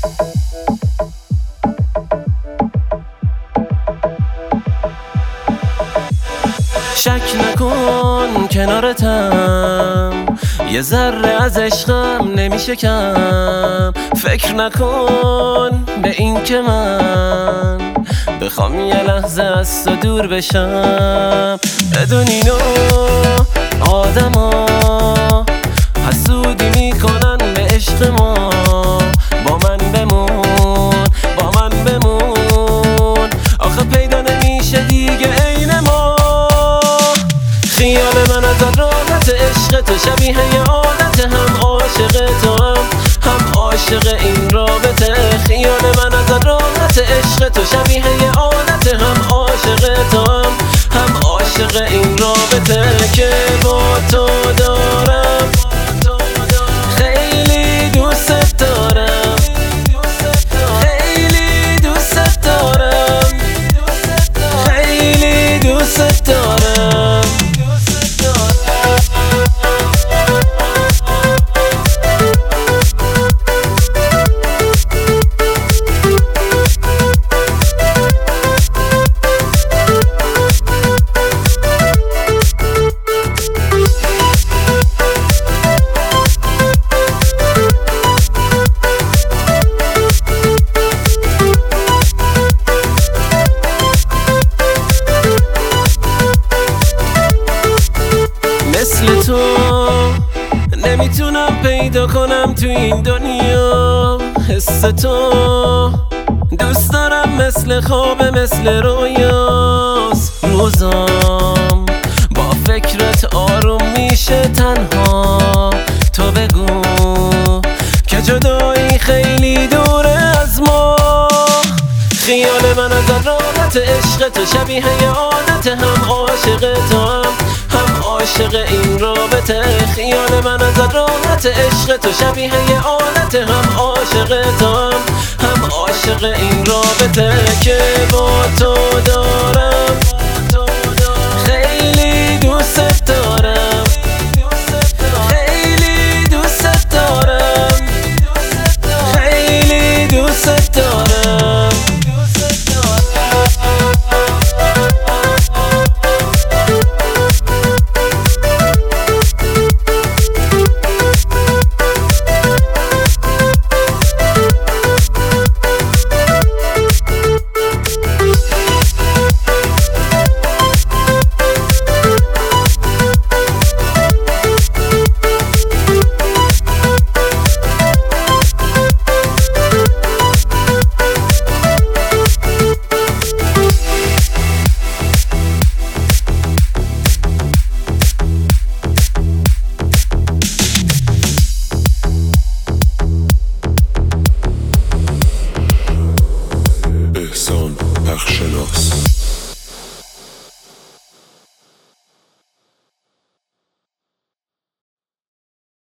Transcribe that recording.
شک نکن کنارتم، یه ذره از عشقم نمیشه کم. فکر نکن به این که من بخوام یه لحظه از تو دور بشم. بدون اینو آدما حسودی میکنن به عشق ما. با من بمون، با من بمون، آخه پیدا نمیشه دیگه عین ما. خیال من از راحت عشق تو شبیه یه عادت، هم عاشق تو هم عاشق این رابطه. خیال من از راحت عشق تو شبیه یه عادت، هم عاشق تو هم عاشق این رابطه که با تو دارم. خیلی دوست دارم، خیلی دوست دارم، خیلی دوست دارم. مثل تو نمیتونم پیدا کنم تو این دنیا. حس تو دوست دارم، مثل خواب مثل رویاست. روزام با فکرت آروم میشه تنها. تو بگو که جدایی خیلی دوره از ما. خیال من از راحت عشق تو شبیه یه عادت، هم عاشق تو هم عاشق این رابطه. خیال من از راحت عشق تو شبیه یه عادت، هم عاشق تو هم عاشق این رابطه که با تو